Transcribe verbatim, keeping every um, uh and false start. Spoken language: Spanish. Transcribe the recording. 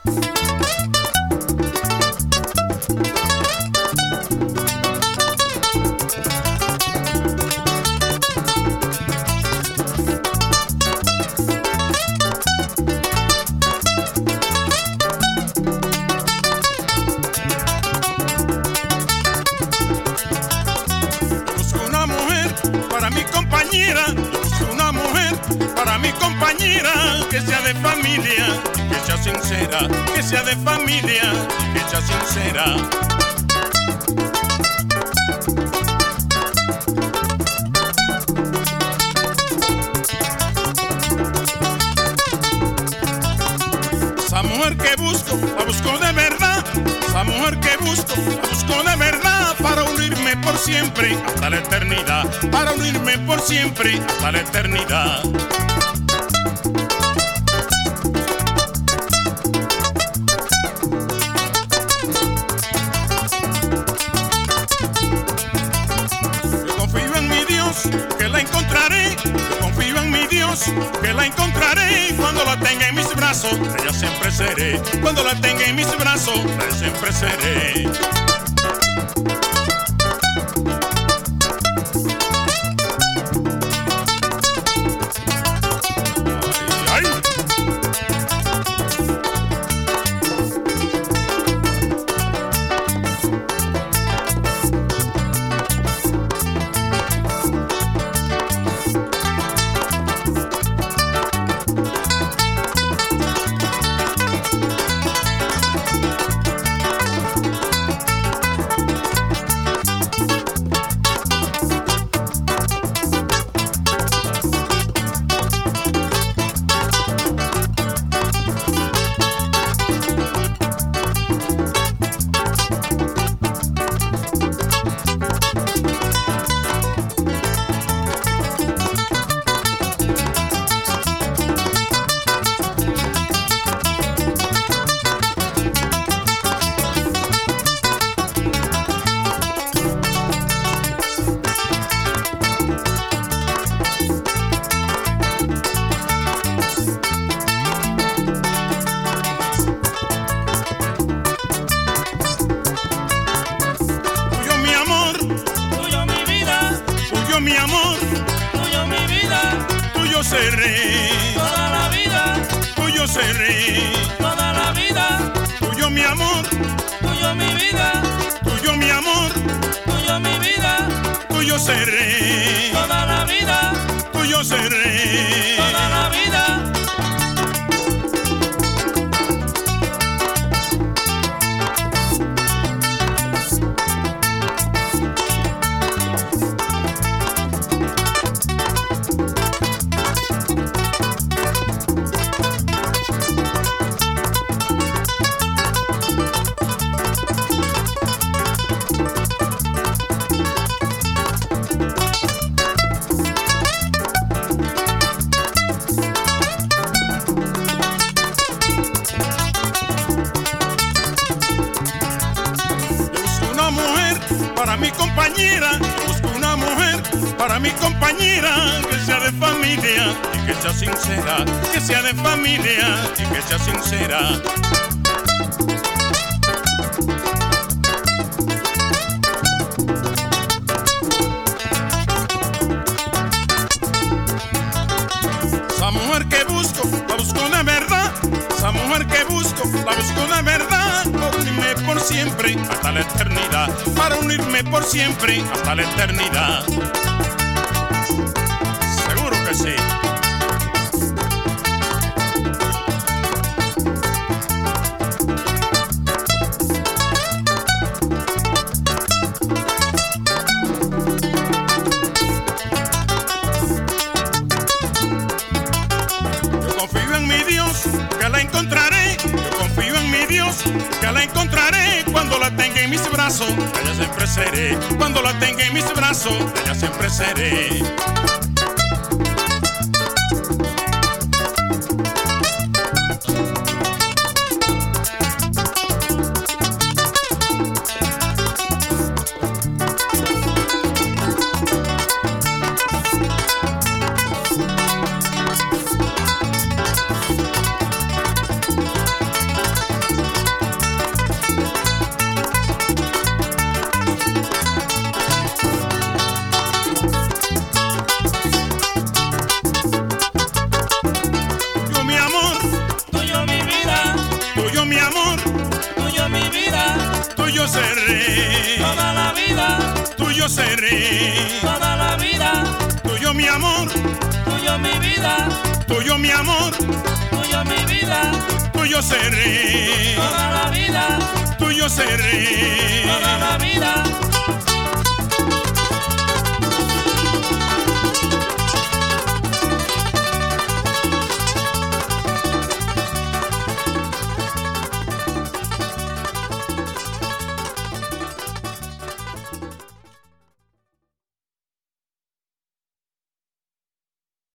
Para mi compañera, yo busco una mujer, para mi compañera, que sea de familia, que sea sincera, que sea de familia, que sea sincera. Esa mujer que busco, la busco de verdad, esa mujer que busco, la busco de verdad, para unirme por siempre hasta la eternidad, para unirme por siempre hasta la eternidad. Yo confío en mi Dios, que la encontraré, yo confío en mi Dios, que la encontraré, y cuando la tenga en mis brazos, ella siempre seré, cuando la tenga en mis brazos, ella siempre seré. Mi amor, tuyo mi vida, tuyo seré, toda la vida, tuyo seré, toda la vida, tuyo mi amor, tuyo mi vida, tuyo mi amor, tuyo mi vida, tuyo seré, toda la vida, tuyo seré, toda la vida. Para mi compañera, yo busco una mujer, para mi compañera, que sea de familia y que sea sincera, que sea de familia y que sea sincera. Esa mujer que busco, la busco de verdad, esa mujer que busco, la busco de verdad, por unirme por siempre hasta la eternidad, para unirme por siempre hasta la eternidad. Seguro que sí. Que la encontraré, yo confío en mi Dios, que la encontraré, cuando la tenga en mis brazos, ella siempre seré, cuando la tenga en mis brazos, ella siempre seré. tuyo seré, toda la vida, tuyo seré, toda la vida, tuyo mi amor, tuyo mi vida, tuyo mi amor, tuyo mi vida, tuyo seré, toda la vida, tuyo seré, toda la vida.